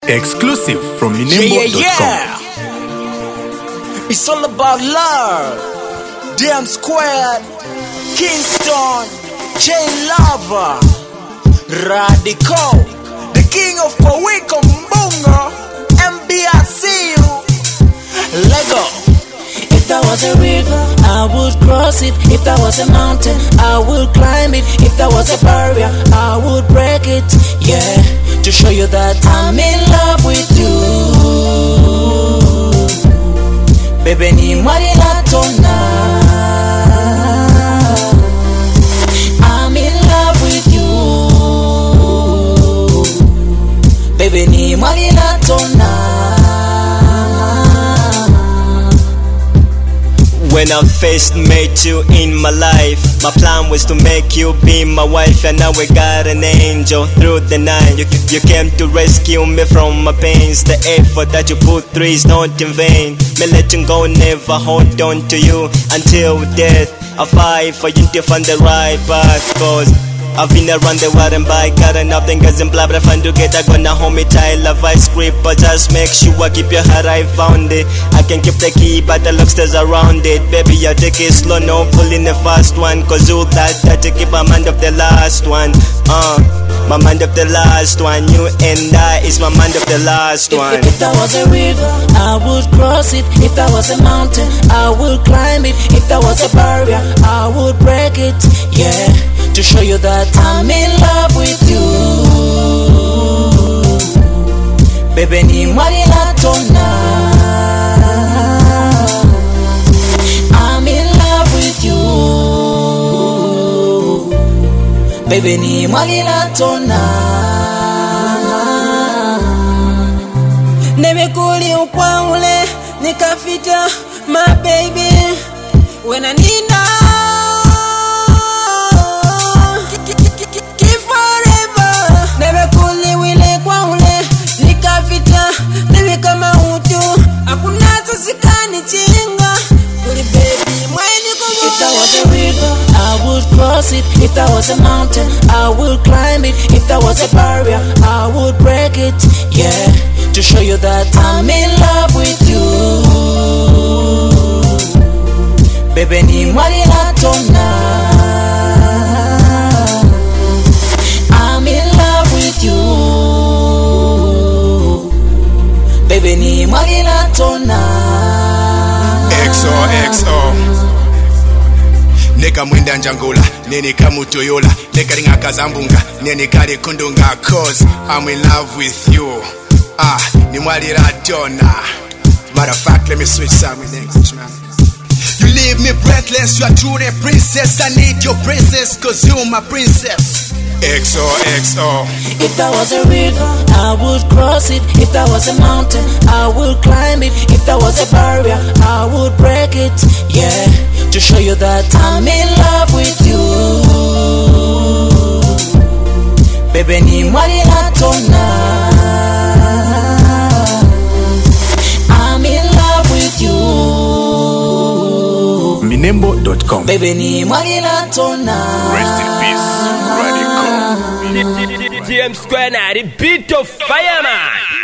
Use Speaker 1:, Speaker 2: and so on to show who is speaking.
Speaker 1: Exclusive from Minembo.com.
Speaker 2: Yeah. It's all about love. Damn Squared, Kingston, Chain Lava, Radical, the king of Kowiko Mbungo, MBRCU, Lego.
Speaker 3: If there was a river, I would cross it. If there was a mountain, I would climb it. If there was a barrier, I would break it. Yeah, to show you that I'm in love with you. Baby ni mwari la tona. I'm in love with you. Baby ni mwari la tona.
Speaker 4: When I first met you in my life, my plan was to make you be my wife. And now we got an angel through the night. You came to rescue me from my pains. The effort that you put through is not in vain. Me letting go, never hold on to you until death. I fight for you to find the right path, cause I've been around the world and by got enough things and blah blah fun to get. I gonna hold me tight, love I script, but just make sure I keep your heart, I found it. I can keep the key, but the lock stays around it. Baby, I take it slow, no pulling the fast one, cause you that to keep my mind of the last one. My mind of the last one, you and I is my mind of the last one.
Speaker 3: If there was a river, I would cross it. If there was a mountain, I would climb it. If there was a barrier, I would break it. Yeah, to show you that I'm in love with you. Baby ni mwari la tona. I'm in love with you. Baby ni mwari la tona. Nimekuli ukwaule nikafita my baby when I need it. If there was a mountain, I would climb it. If there was a barrier, I would break it. Yeah, to show you that I'm in love with you. Baby ni mwari la tona. I'm in love with you. Baby ni mwari la tona.
Speaker 1: XOXO Neka mwenda njangula, neni kamutoyola. Neka ringa kazambunga, neni kari kundunga. Cause I'm in love with you. Ni mwari la tona. Matter of fact, let me switch some in English, man. You leave me breathless, you are truly a princess. I need your princess, cause you're my princess. XOXO.
Speaker 3: If there was a river, I would cross it. If there was a mountain, I would climb it. If there was a barrier, I would break it. Yeah, to show you that I'm in love with you. Baby ni mwari la tona. I'm in love with you.
Speaker 1: Minembo.com.
Speaker 3: Baby ni mwari la tona.
Speaker 1: Rest in peace, Radical.
Speaker 2: TM Square, the beat of fireman.